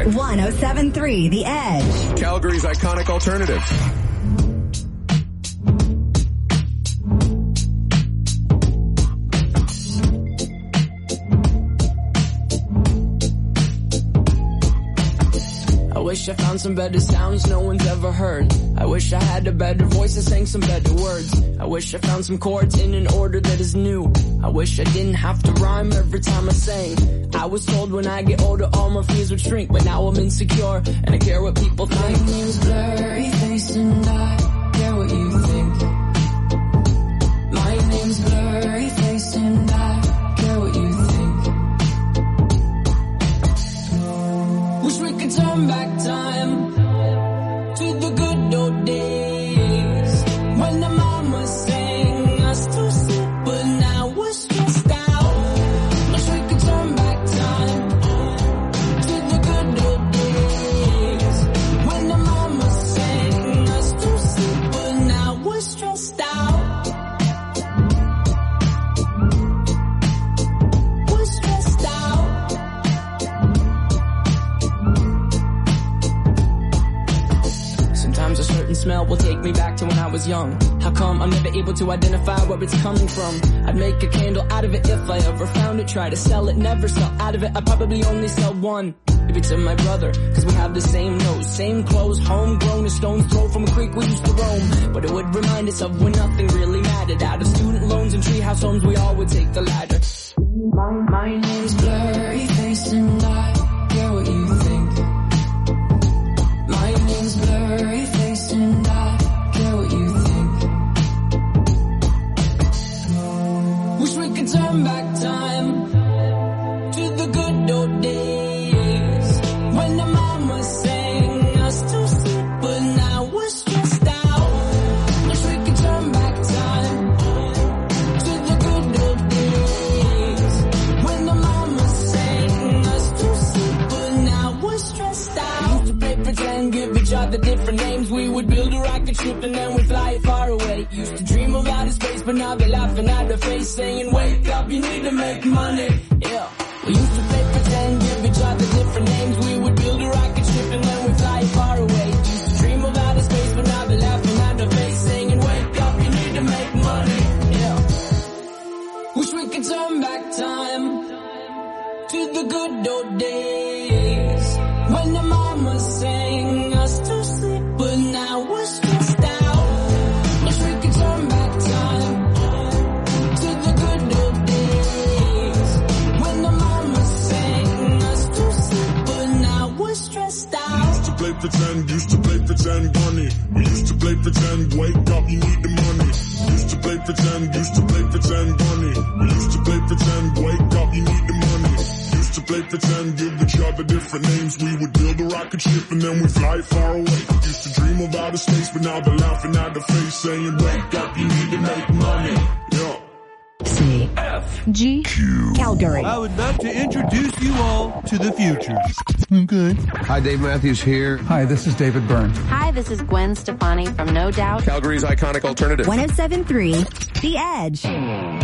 107.3 The Edge. Calgary's iconic alternative. I wish I found some better sounds no one's ever heard. I wish I had a better voice and sang some better words. I wish I found some chords in an order that is new. I wish I didn't have to rhyme every time I sang. I was told when I get older all my fears would shrink, but now I'm insecure and I care what people think. My name's Blurry Face and I care what you think. My name's Blurry Face and I care what you think. Wish we could turn back time to the good old days when the mama sang us to sleep, but now we're stressed out. Wish we could turn back time to the good old days when the mama sang us to sleep, but now we're stressed out. We're stressed out. Sometimes a certain smell will take me back to when I was young. How come I'm never able to identify where it's coming from? I'd make a candle out of it if I ever found it. Try to sell it, never sell out of it. I probably only sell one. Maybe to my brother, cause we have the same nose, same clothes, homegrown, a stone's throw from a creek we used to roam. But it would remind us of when nothing really mattered. Out of student loans and treehouse homes, we all would take the ladder. My name's Blurry Face and I care what you think. My name's Blurry Face and I care what you think. Wish we could turn back time to the good old days when the mama sang us to sleep, but now we're stressed out. Wish we could turn back time to the good old days when the mama sang us to sleep, but now we're stressed out. Used to play pretend, give each other different names. We would build a rocket ship and then we'd fly it far away. Used to dream of outer space, but now they're laughing at our face, saying, wake up, you need to make money. Yeah. We used to play pretend, give each other different names. We would build a rocket ship and then we'd fly it far away. Used to dream of outer space, but now they're laughing at our face, saying, wake up, you need to make money. Yeah. Wish we could turn back time to the good old days when the mama sang us to sleep, but now we're stressed out. Wish we could turn back time to the good old days when the mama sang us to sleep, but now we're stressed out. Used to play pretend, bunny. We used to play pretend, wake up, you need the money. Used to play pretend, bunny. We used to play pretend, wake up, you need the money. Used to play pretend, give each other different names. We would build a rocket ship and then we'd fly far away. Used to dream of outer space, but now they're laughing at the face, saying, wake up, you need to make money. Yeah. C F G Q Calgary. I would love to introduce you all to the future. Okay. Hi, Dave Matthews here. Hi, this is David Byrne. Hi, this is Gwen Stefani from No Doubt. Calgary's iconic alternative. 107.3 The Edge.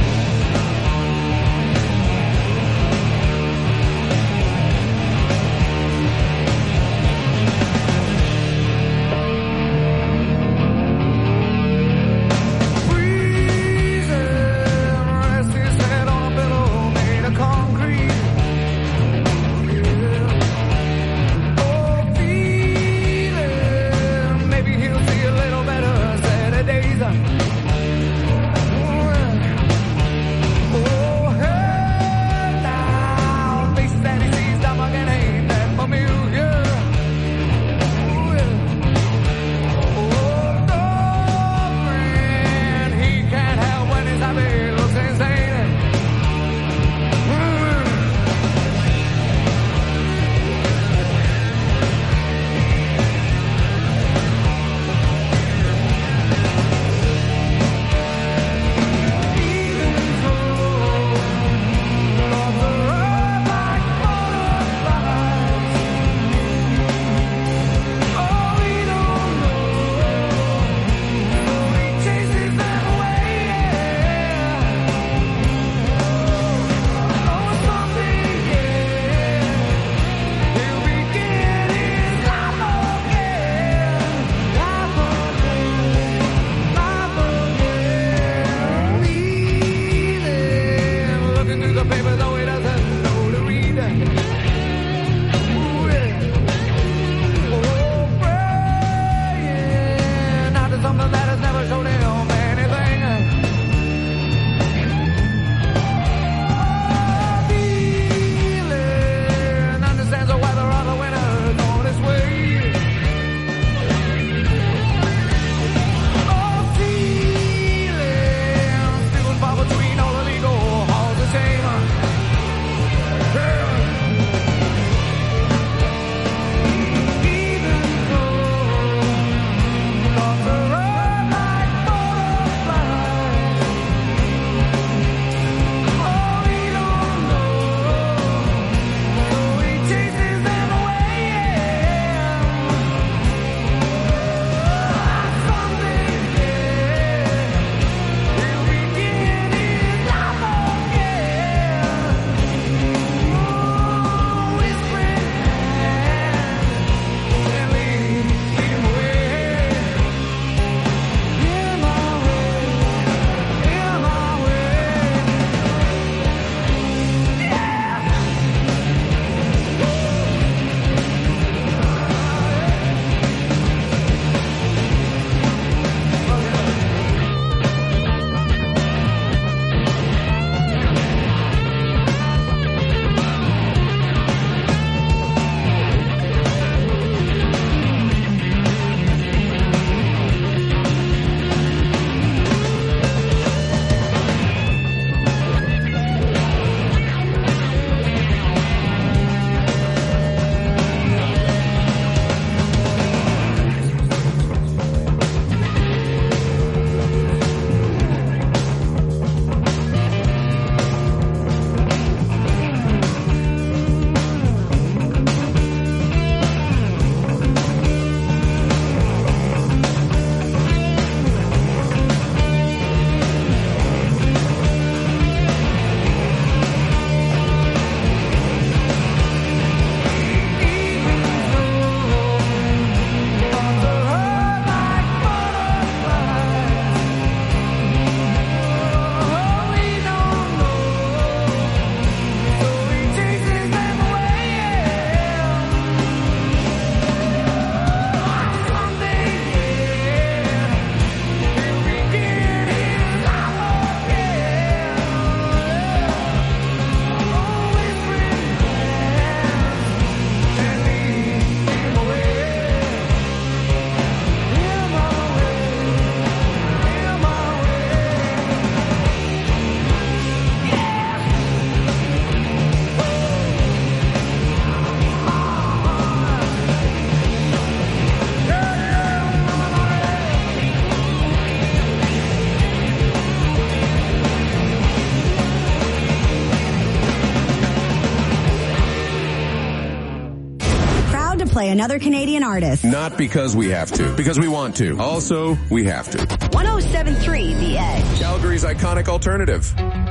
play another Canadian artist. Not because we have to, because we want to. Also, we have to. 107.3 The Edge. Calgary's iconic alternative.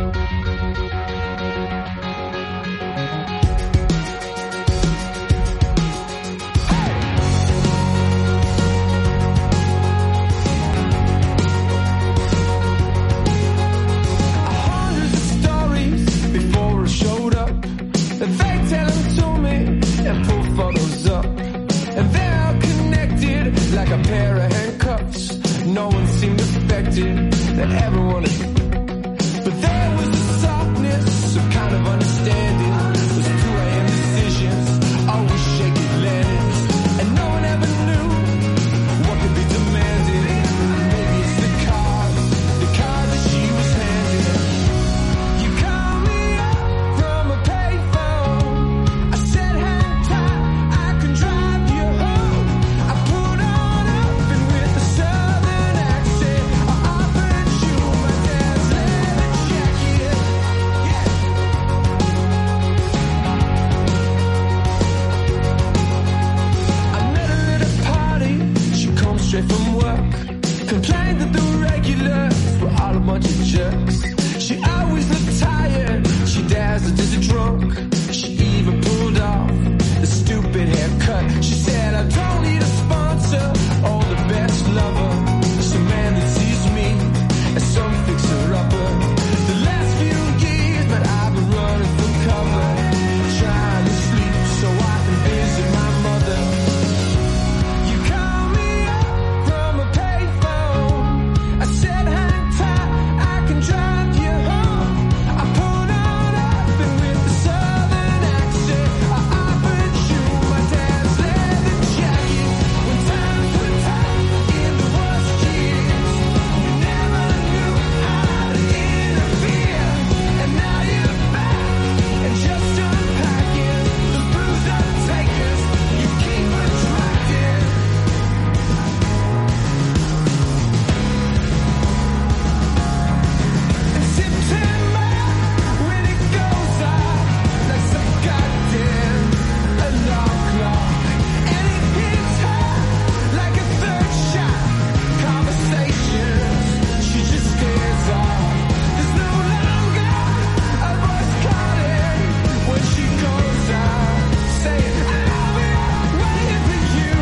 Like a pair of handcuffs, no one seemed affected, that everyone but there was a softness, some kind of understanding. It was 2 a.m. decisions, always shaky landings, and no one ever knew what could be demanded. Maybe it's the card that she was handed. You call me up from a payphone, I said hang tight, I can drive you home. I put on up and with a southern accent, I offered you my dad's leather jacket. Yeah. I met her at a party, she comes straight from work, complained that the regulars were all a bunch of jerks. She always looked tired, she dazzled as a drunk. She even pulled off the stupid haircut. She said, I don't need a sponsor or the best lover, just a man that sees me as some fixer-upper. The last few years, but I've been running from cover, trying to sleep so I can visit my mother. You call me up from a payphone, I said hang tight, I can drive you home. I put on up and with the southern accent, I offered you my dad's leather jacket. When times were tough in the worst years, you never knew how to interfere. And now you're back and just unpacking the bruised up takers you keep attracting. In September, when it goes off like some goddamn alarm clock, and it hits her like a third shot. Conversations, she just stares off. There's no longer a voice calling when she goes out, saying, I'll be waiting for you.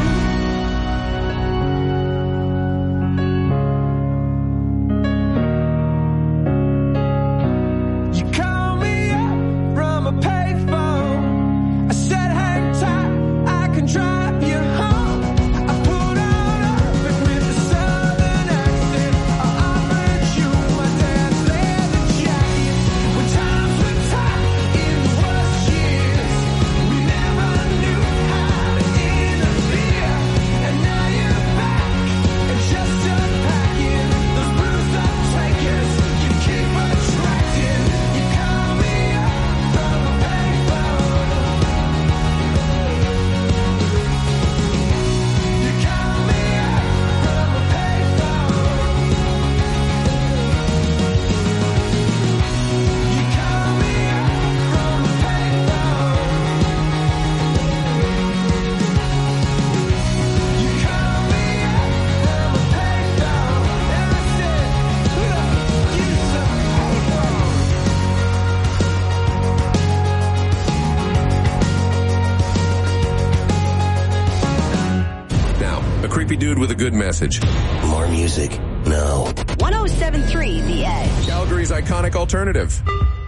You call me up from a payphone, I said hang tight, I can drive you home. I put on up and with a southern accent, I offered you my dad's leather jacket. When times were tough in the worst years, we never knew how to interfere. And now you're back and just unpacking those bruised up takers you keep attracting. You call me up from a payphone. You call me up from a payphone. You call me up from a payphone. You call me up from a payphone. And I said, look, you some payphone. Now, a creepy dude with a good message. More music? No. 107.3 The Edge. Calgary's iconic alternative.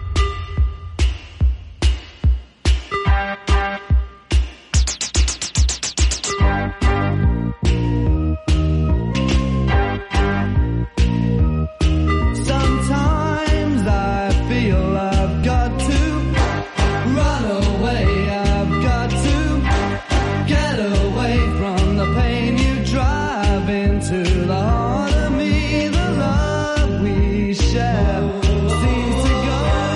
Sometimes I feel I've got to run away. I've got to get away from the pain you drive into the heart of me. The love we share seems to go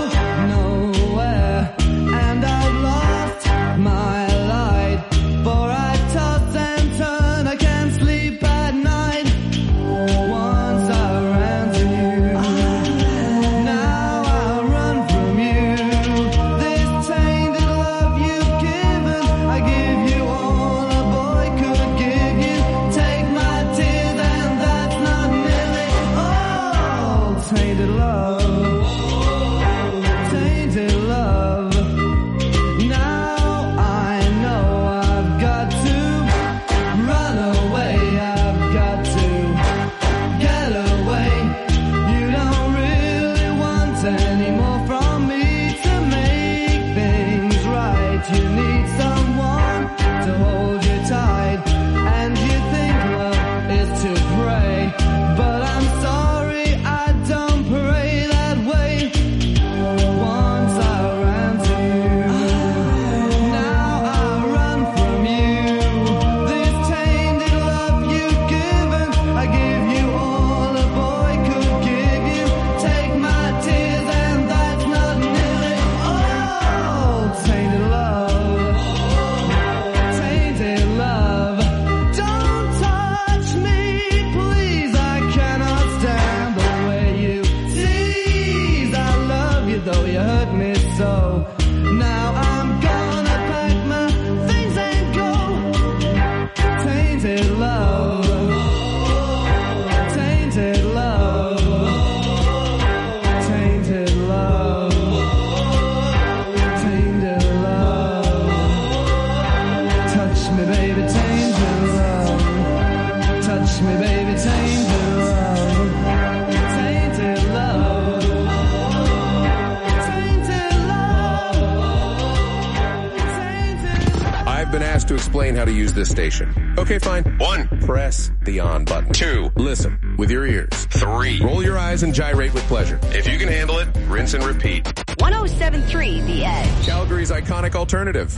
how to use this station. Okay, fine. 1. Press the on button. 2. Listen with your ears. 3. Roll your eyes and gyrate with pleasure. If you can handle it, rinse and repeat. 107.3 The Edge. Calgary's iconic alternative.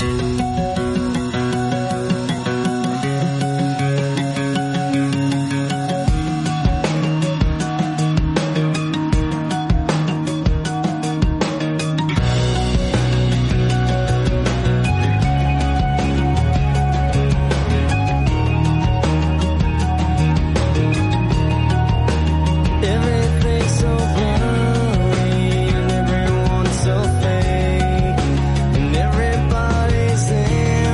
Everybody's in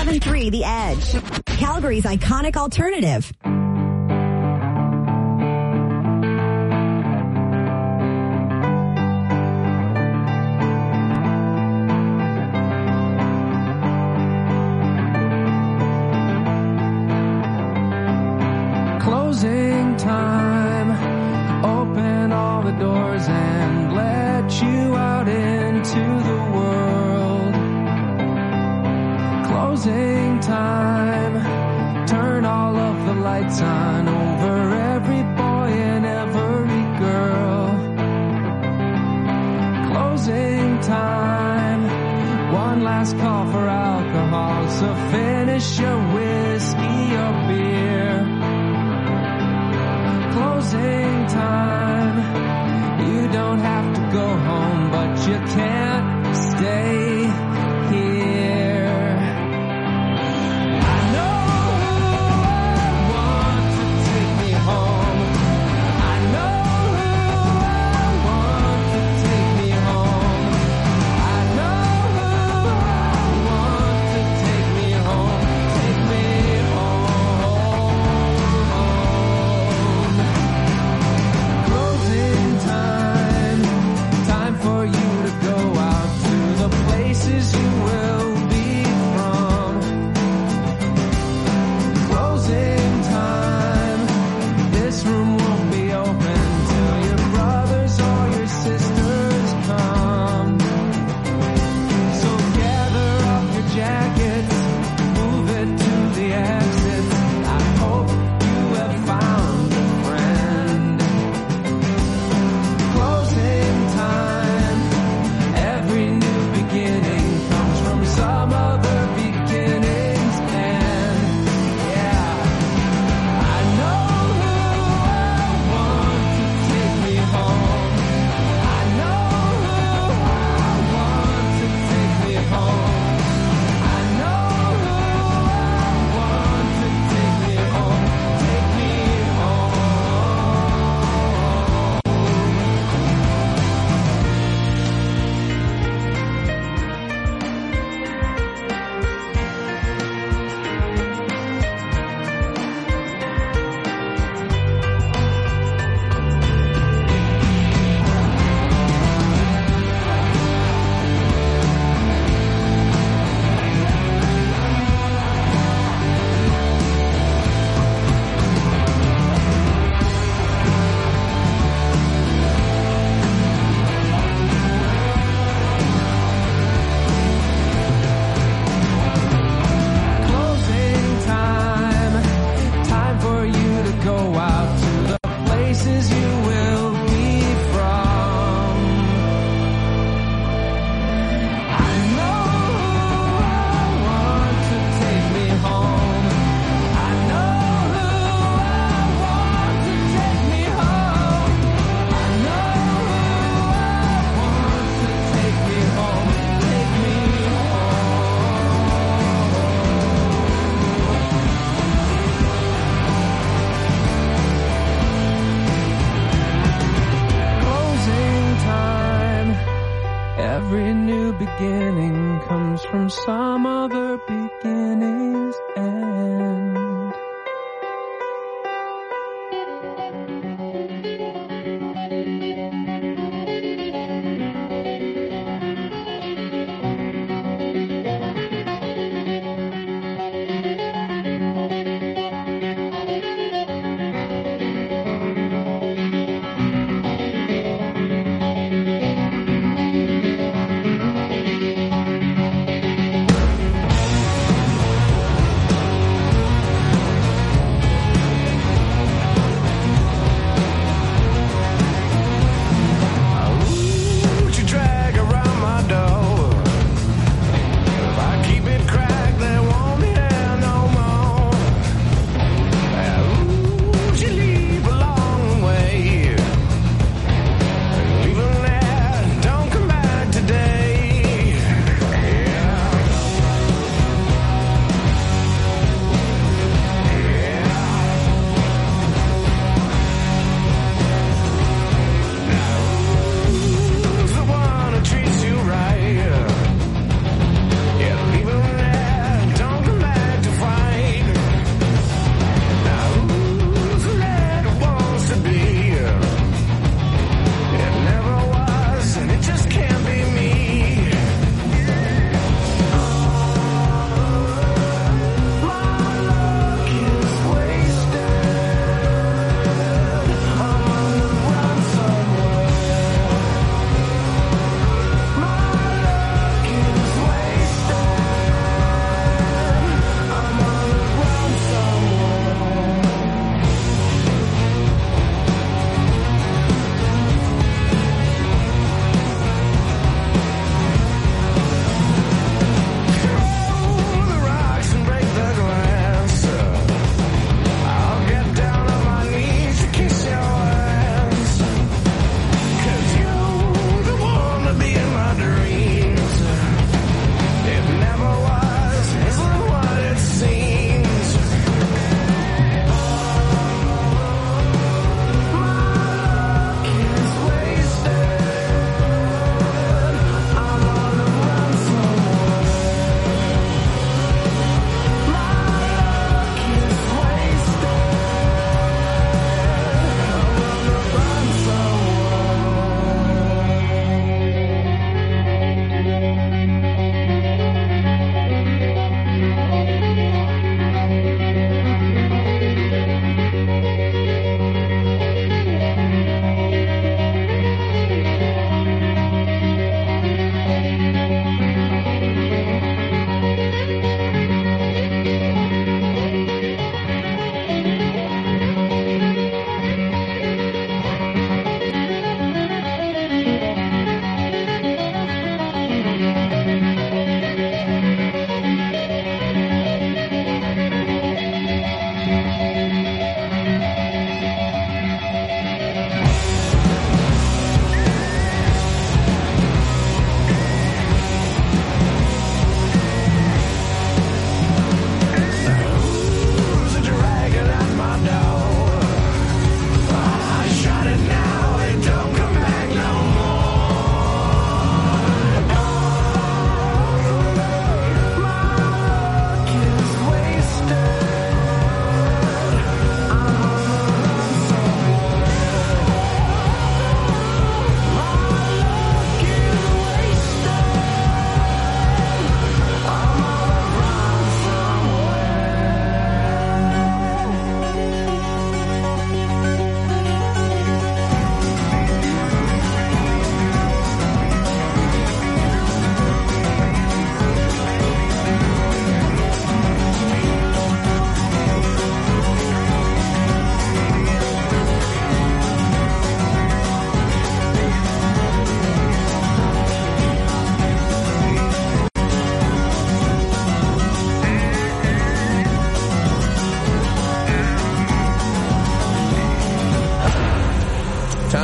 107.3 The Edge, Calgary's iconic alternative. Closing time, open all the doors and let you out into the world. Closing time, turn all of the lights on over every boy and every girl. Closing time, one last call for alcohol, so finish your whiskey or beer. Closing time, you don't have to go home, but you can't stay here. I know who I want to take me home. I know who I want to take me home. I know who I want to take me home. Take me home. Closing time, time for you to go out to the place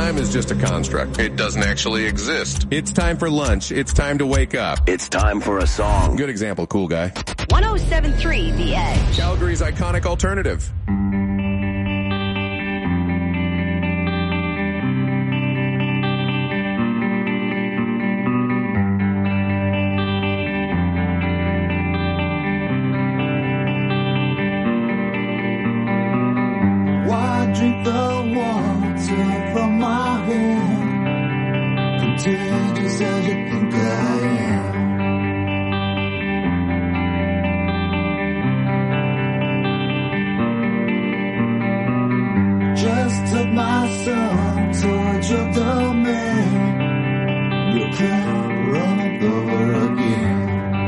Time is just a construct. It doesn't actually exist. It's time for lunch. It's time to wake up. It's time for a song. Good example, cool guy. 107.3 The Edge. Calgary's iconic alternative. Why drink the water from my hand? Contagious as you think I am. Just took my son towards your domain. You can't run it over again.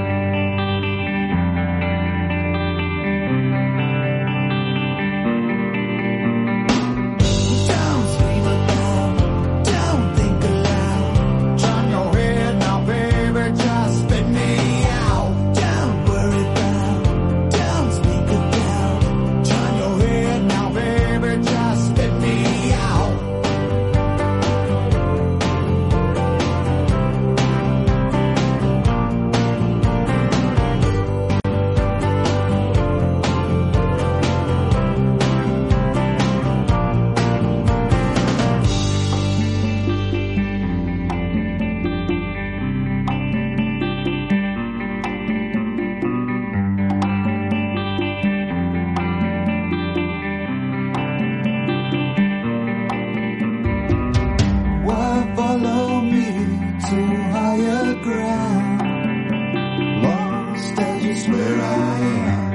Follow me to higher ground. Lost, I just where I am.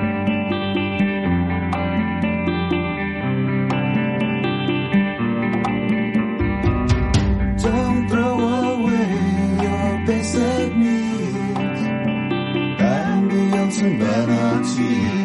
Don't throw away your basic needs and the ultimate humanity.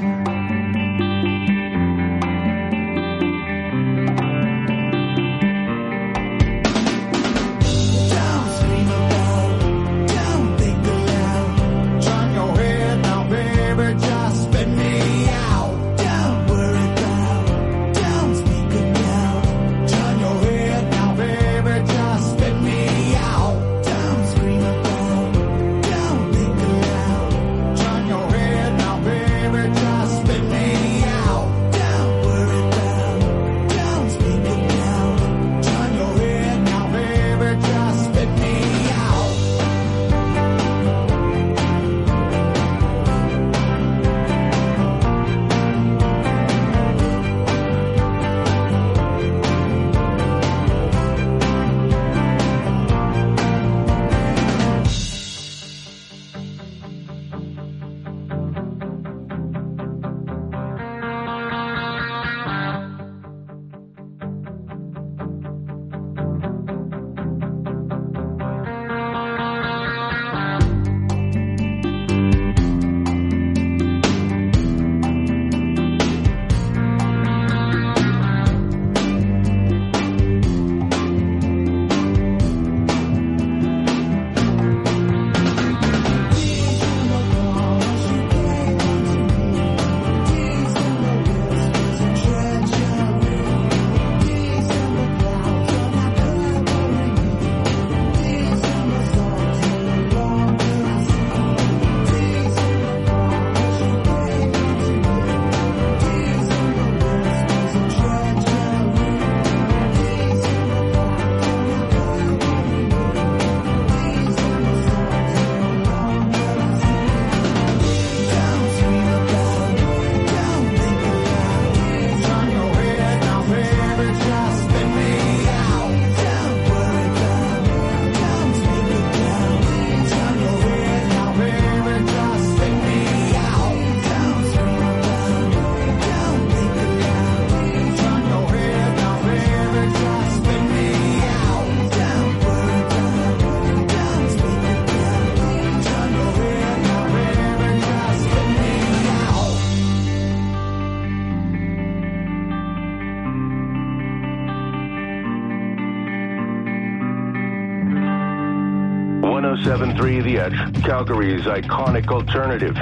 The Edge, Calgary's iconic alternative.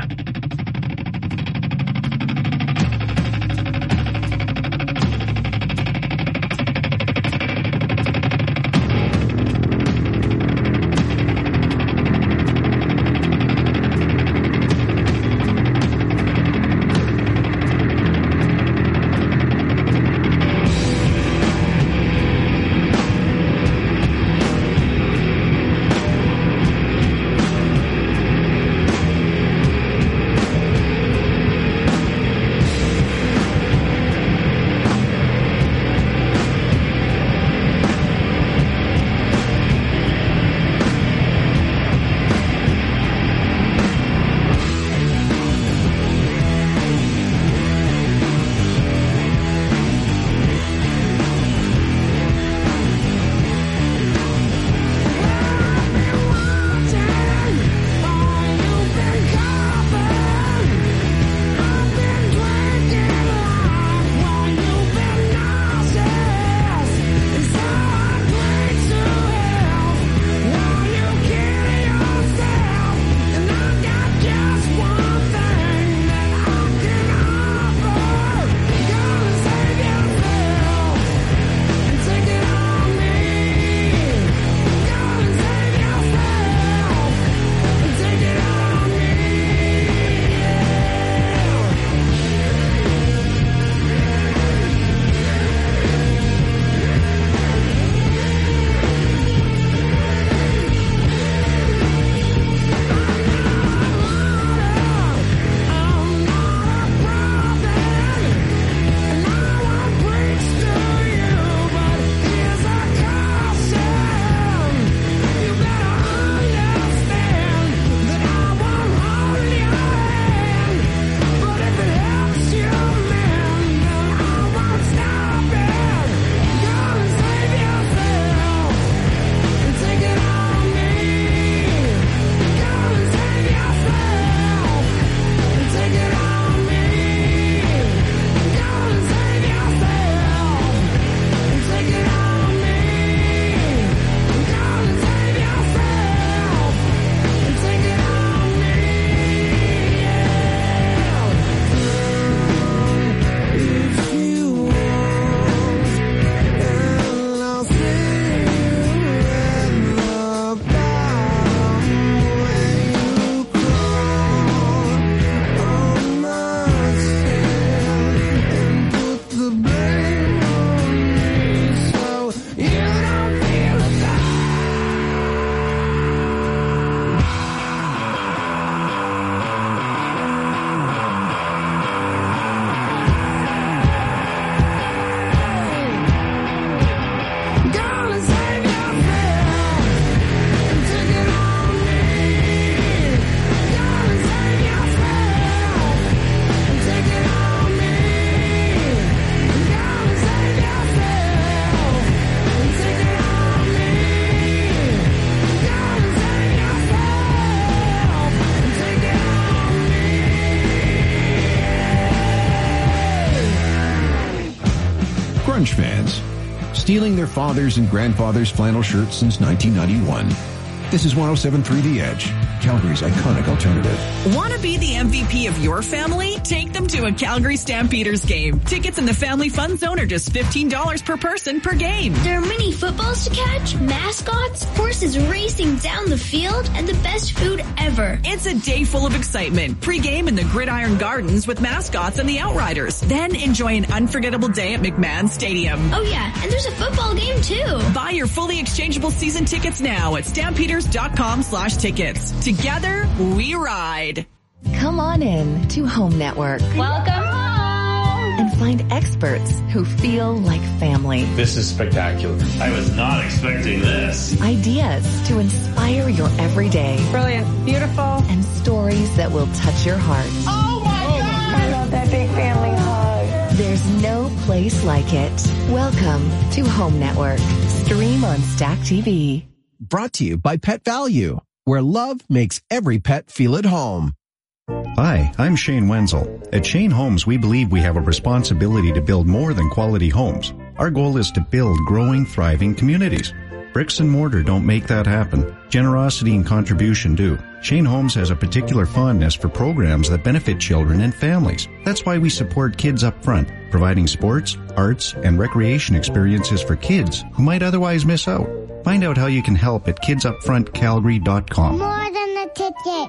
Orange fans, stealing their fathers' and grandfathers' flannel shirts since 1991. This is 107.3 The Edge, Calgary's iconic alternative. Want to be the MVP of your family? Take them to a Calgary Stampeders game. Tickets in the Family Fun Zone are just $15 per person per game. There are mini footballs to catch, mascots, horses racing down the field, and the best food ever. It's a day full of excitement. Pre-game in the Gridiron Gardens with mascots and the Outriders. Then enjoy an unforgettable day at McMahon Stadium. Oh yeah, and there's a football game too. Buy your fully exchangeable season tickets now at stampeders.com/tickets. Together, we ride. Come on in to Home Network. Welcome home. And find experts who feel like family. This is spectacular. I was not expecting this. Ideas to inspire your everyday. Brilliant. Beautiful. And stories that will touch your heart. Oh my God. I love that big family hug. There's no place like it. Welcome to Home Network. Stream on Stack TV. Brought to you by Pet Value, where love makes every pet feel at home. Hi, I'm Shane Wenzel. At Shane Homes, we believe we have a responsibility to build more than quality homes. Our goal is to build growing, thriving communities. Bricks and mortar don't make that happen. Generosity and contribution do. Shane Homes has a particular fondness for programs that benefit children and families. That's why we support Kids Up Front, providing sports, arts, and recreation experiences for kids who might otherwise miss out. Find out how you can help at kidsupfrontcalgary.com. More than a ticket.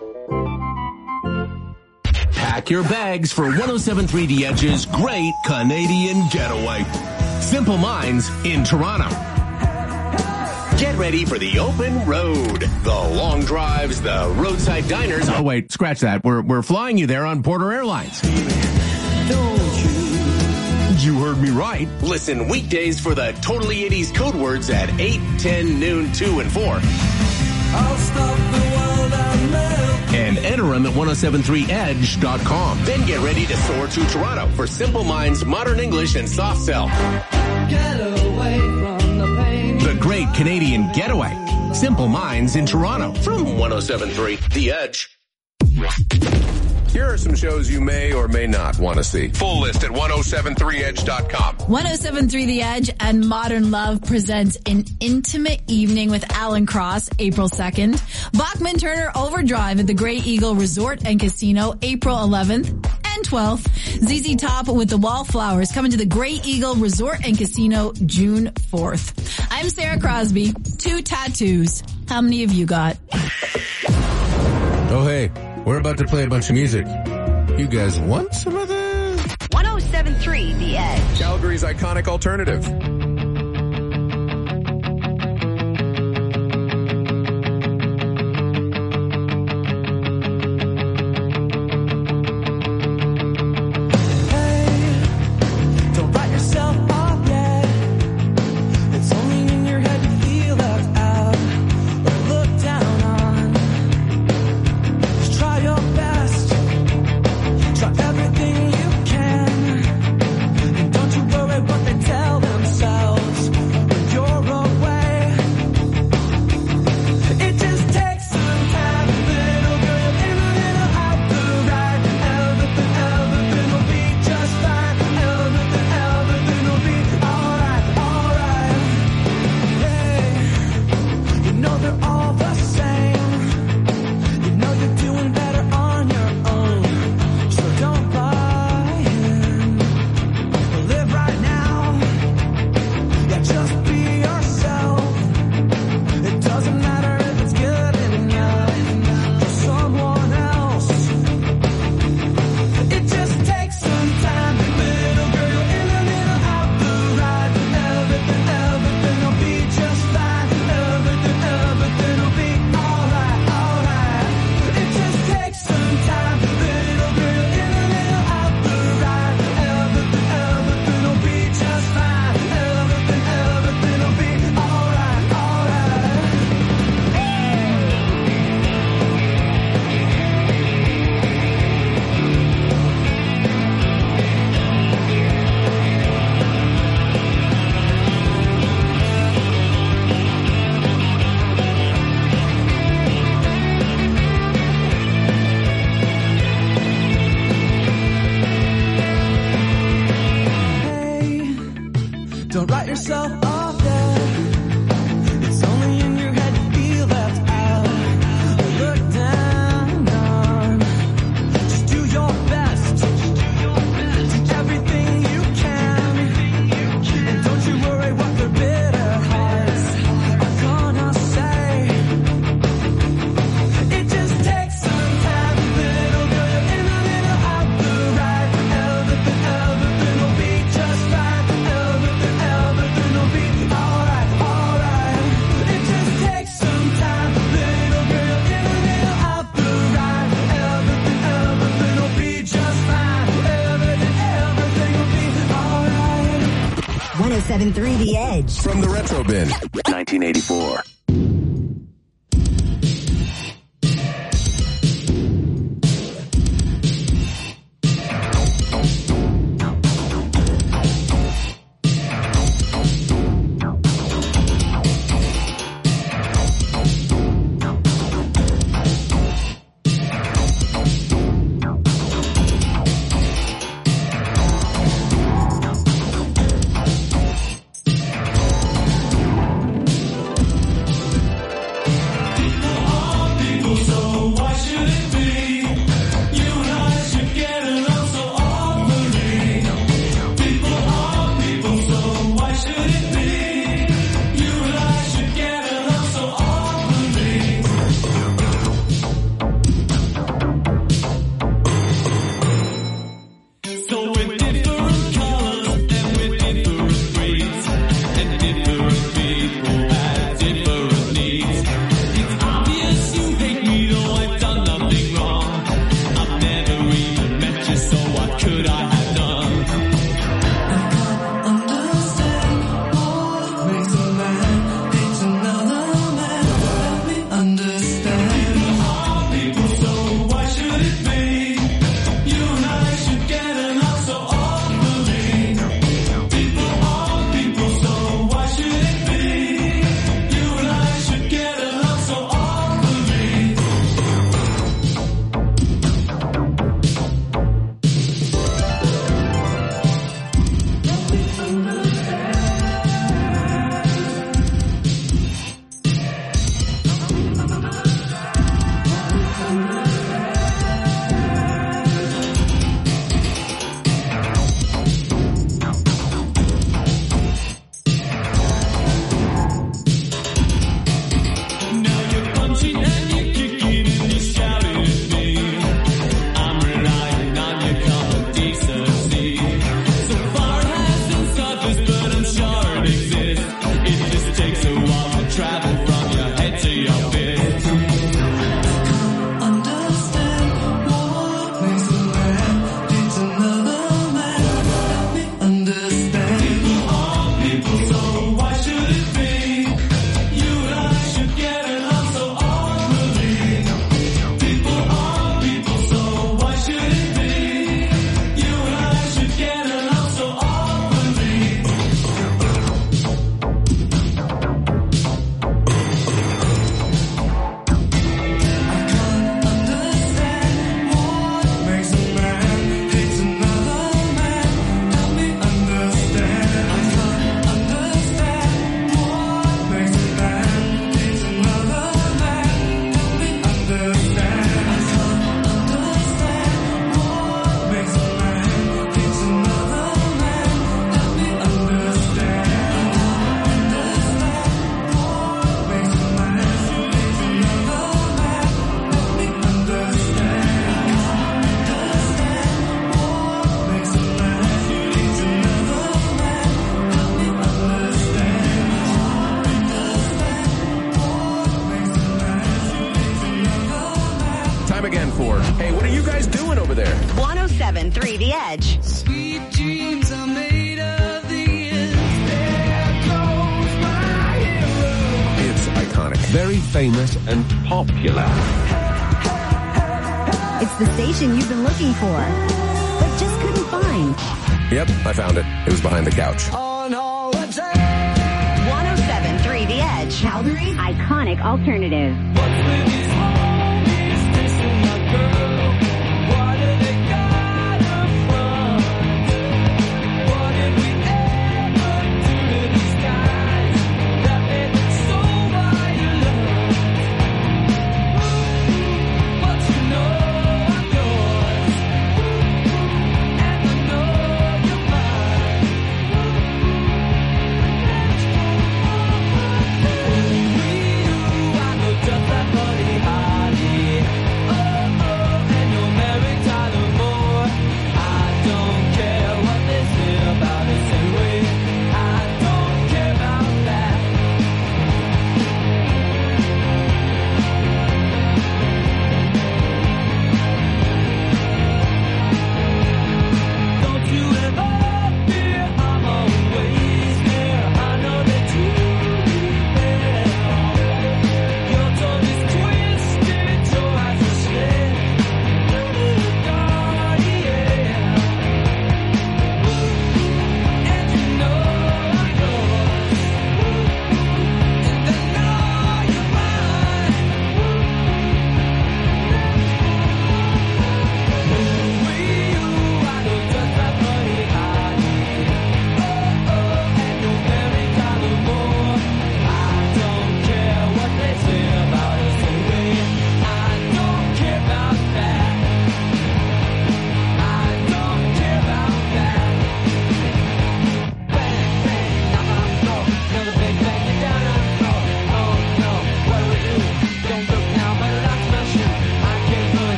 Pack your bags for 107.3 The Edge's Great Canadian Getaway. Simple Minds in Toronto. Get ready for the open road, the long drives, the roadside diners. Oh, wait, scratch that. We're flying you there on Porter Airlines. You heard me right. Listen weekdays for the Totally 80s code words at 8, 10, noon, 2, and 4. I'll stop the world and live. And enter them at 1073edge.com. Then get ready to soar to Toronto for Simple Minds, Modern English, and Soft Cell. Get away from the pain. The Great Canadian Getaway. Simple Minds in Toronto from 1073 The Edge. Here are some shows you may or may not want to see. Full list at 1073edge.com. 1073 The Edge and Modern Love presents an intimate evening with Alan Cross, April 2nd. Bachman Turner Overdrive at the Grey Eagle Resort and Casino, April 11th and 12th. ZZ Top with the Wallflowers coming to the Grey Eagle Resort and Casino, June 4th. I'm Sarah Crosby. 2 tattoos. How many of you got? Oh, hey. We're about to play a bunch of music. You guys want some of this? 107.3 The Edge. Calgary's iconic alternative. Everything you can, and don't you worry what they tell themselves. yourself off yet. It's only in your head you feel left out. Look down on. Just do your best. Do everything you can. And don't you worry what their bitter hearts are gonna say. It just takes some time, little girl. You're in a little out the right. Everything will be just right. Everything will be alright, alright. It just takes some time, little girl. You're in a little out the right. Everything will be just fine. Everything will be alright. 107.3 The Edge. From the Retro Bin, 1984. Hey, what are you guys doing over there? 107.3 The Edge. Sweet dreams are made of these. There goes my hero. It's iconic, very famous, and popular. It's the station you've been looking for, but just couldn't find. Yep, I found it. It was behind the couch. On holiday. 107.3 The Edge. Calgary's iconic alternative. What's with these homies kissing my girl? Why do they gotta front? What did we ever do to these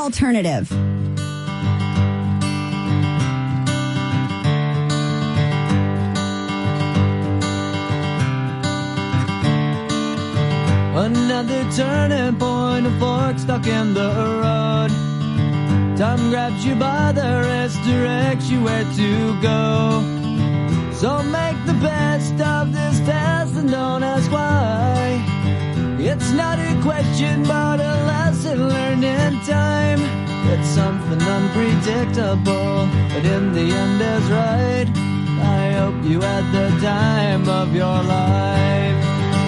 alternative. Another turning point, a fork stuck in the road. Time grabs you by the wrist, directs you where to go. So make the best of this test and don't ask why. It's not a question but a lesson learned in time. It's something unpredictable, but in the end is right. I hope you had the time of your life.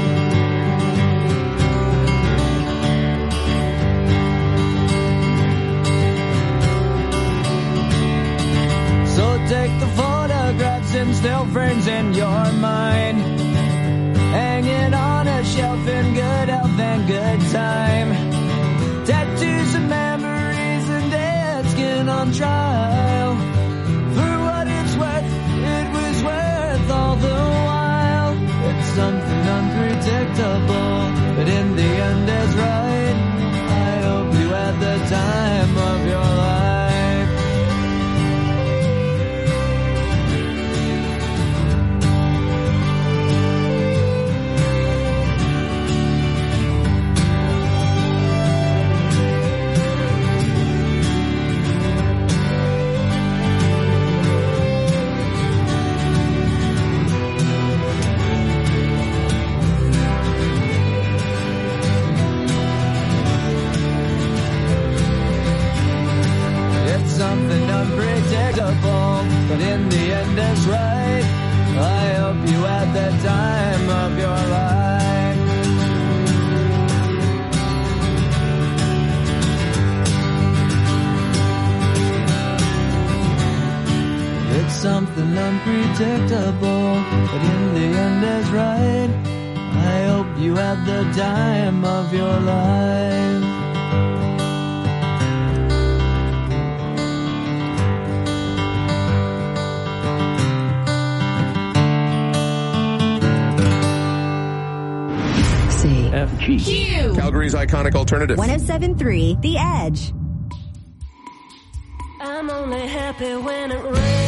So take the photographs and still frames in your mind, hanging on a shelf in good health and good time. Tattoos and memories and dead skin on trial. For what it's worth, it was worth all the while. It's something unpredictable, but in the end is right. I hope you had the time of your life. Something unpredictable, but in the end is right. I hope you had the time of your life. It's something unpredictable, but in the end is right. I hope you had the time of your life. FG. Calgary's iconic alternative. 107.3 The Edge. I'm only happy when it rains.